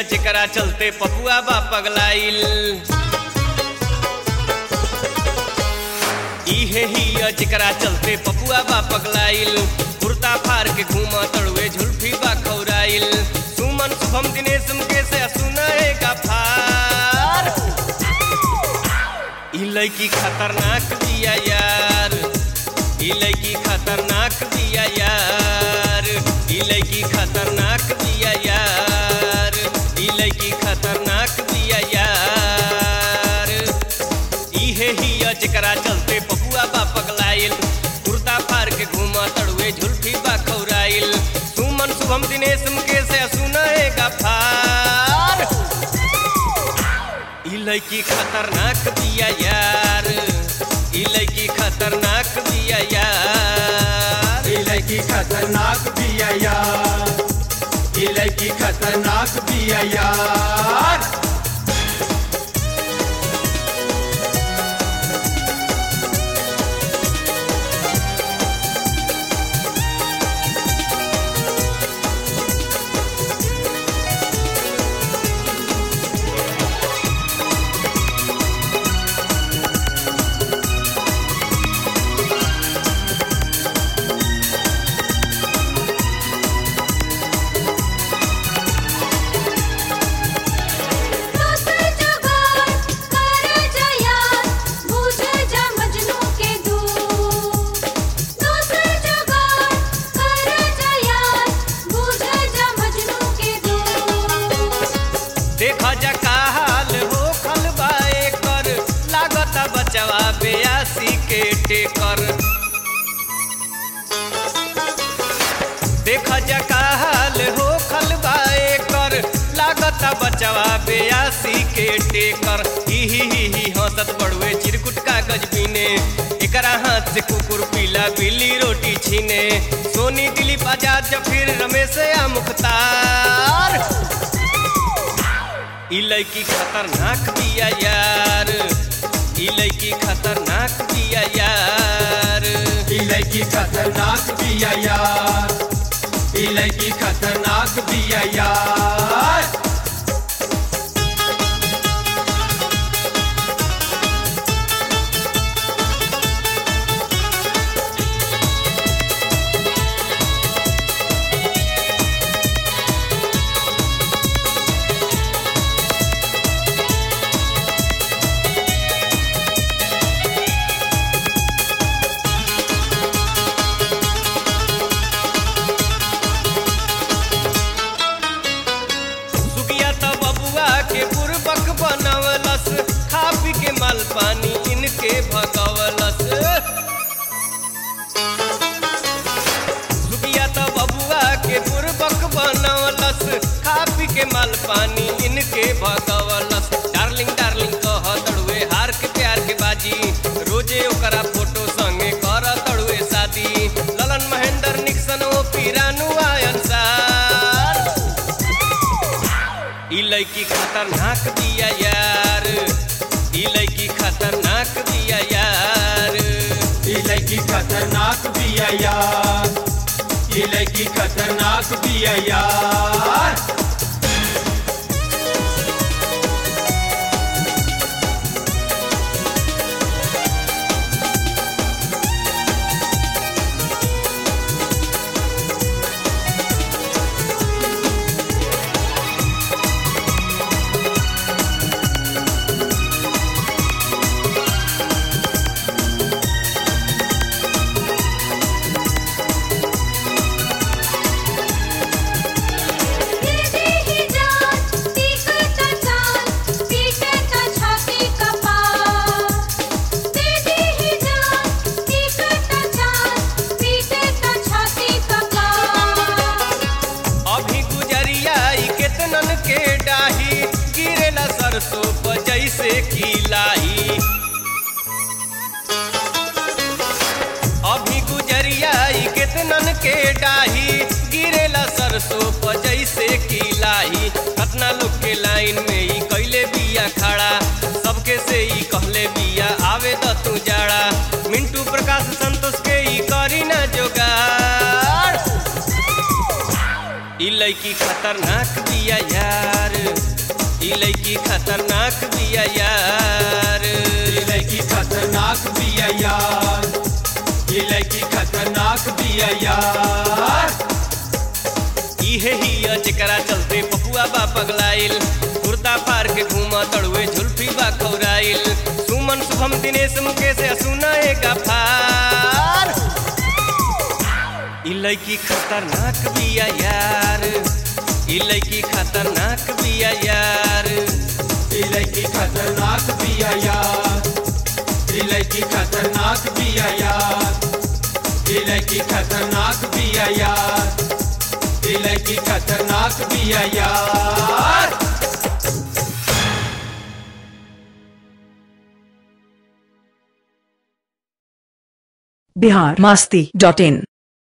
जेकरा चलते पपुआ बा पगलाइल। इहे हिया जेकरा चलते पपुआ बा पगलाइल। कुर्ता फार के घूमा तड़ुए झुल्फी बा खौराइल। सुमन शुभम दिनेश मुकेश सुनाएगा फार। ई लड़की खतरनाक बिया यार, ई लड़की खतरनाक बिया यार, ई लड़की खतरनाक बिया यार, ई लड़की खतरनाक बिया यार। इहे हिया जेकरा चलते पपुआ बा पगलाइल। कुर्ता फार के घूमा तड़ुए झुल्फी बा खौराइल। सुमन शुभम दिनेश मुकेश सुनाएगा फार। ई लड़की खतरनाक बिया यार, ई लड़की खतरनाक बिया यार, ई लड़की खतरनाक बिया यार, ई लड़की खतरनाक बिया यार। देखा जा का हाल हो खलबा एकर, लागता बचवा 82 के टेकर। देखा जा का हाल हो खलबा एकर, लागता बचवा 82 के टेकर। ही हंसत बड़ुए चिरकुट कागज बीने, एकरा हाथ से कुकुर पीला बिल्ली रोटी छीने। सोनी दिलीप आजाद जफीर रमेश या मुख्तार। ई लड़की खतरनाक बिया यार, ई लड़की खतरनाक बिया यार, ई लड़की खतरनाक बिया यार, ई लड़की खतरनाक बिया यार। बनवलस खा पी के माल पानी इनके भगवलस। सुगिया तो बबुआ के बुरबक बनवलस, खा पी के माल पानी इनके भगवलस। डार्लिंग डार्लिंग कह तड़ुए हार के प्यार के बाजी, रोजे ओकरा फोटो संगे कर तड़ुए शादी। ललन महेंद्र निक्सन ओ पीरानु अंसार। ई लड़की खतरनाक बिया यार, ई लड़की खतरनाक बिया यार, ई लड़की खतरनाक बिया यार, ई लड़की खतरनाक बिया यार। के डाही गिरेला सरसों पर जैसे की लाही। अभी गुजरिया केतनन के डाही गिरेला सरसों पर जैसे की लाही। कतना लोग के लाइन में ही कैले बिया खड़ा, सबके से ही कहले बिया आवे द तू जाड़ा। मिंटू प्रकाश संतोष के ही करी ना जोगाड़। ई लड़की खतरनाक बिया यार, ई लड़की खतरनाक बिया यार। ये लड़की खतरनाक बिया यार, ये लड़की खतरनाक बिया यार। इहे हिया जेकरा चलते पपुआ बा पगलाइल, कुर्ता फार के घूमा तड़ुए झुल्फी बा खौराइल। सुमन शुभम दिनेश मुकेश असुना एक अफार। ई लड़की खतरनाक बिया यार, ई लड़की खतरनाक बिया यार। ये लड़की खतरनाक बिया यार, ये लड़की खतरनाक बिया यार, ये लड़की खतरनाक बिया यार, ये लड़की खतरनाक बिया यार। biharmasti.in